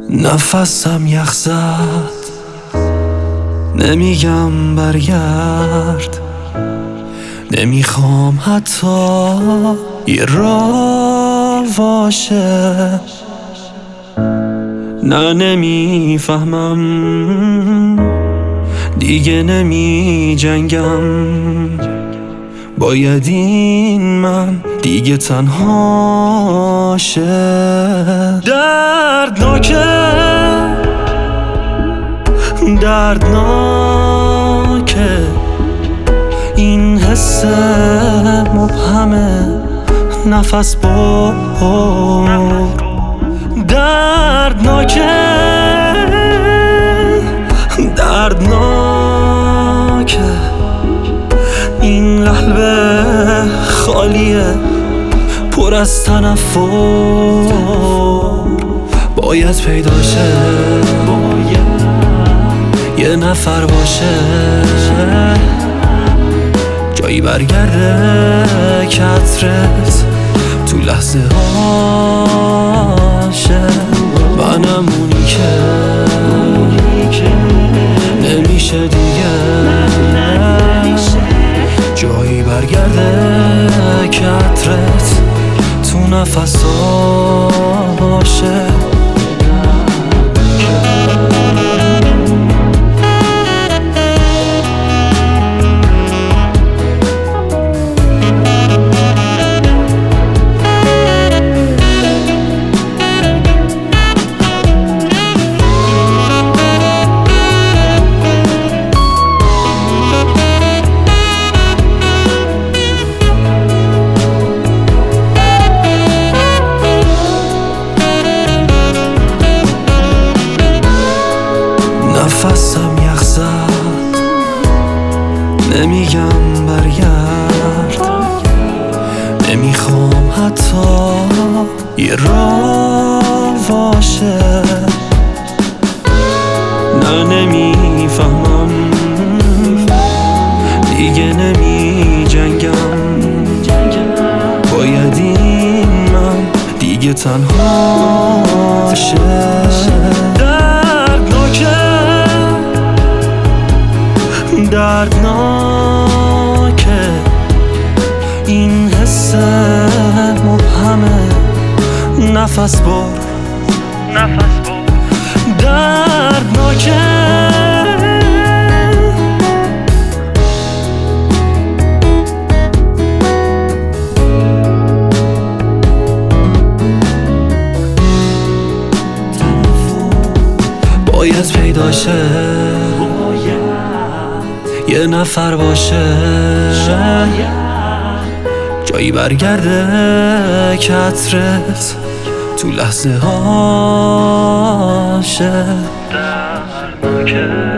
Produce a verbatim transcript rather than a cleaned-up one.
نفسم یخ زد، نمیگم برگرد، نمیخوام حتی یه راه باشه. نه نمیفهمم دیگه، نمی جنگم، باید این من دیگه تنها شه. دردناکه، دردناکه این حس مبهمه، نفس بر. دردناکه، دردناکه این قلب خالیه، پر از تنفر. باید پیدا شه، یه نفر باشه، جایی برگرده که عطرت تو لحظه هاشه. منم اونی که نمیشه دیگه، جایی برگرده که عطرت تو نفساشه. نفسم یخ زد، نمیگم برگرد، نمیخوام حتی یه راه باشه. نه نمیفهمم دیگه، نمی جنگم، باید این من دیگه تنها شه. دردناکه این حس مبهمه، نفس بر، نفس بر. دردناکه باید پیدا شه، یه نفر باشه، جایی برگرده که عطرت تو لحظه هاشه.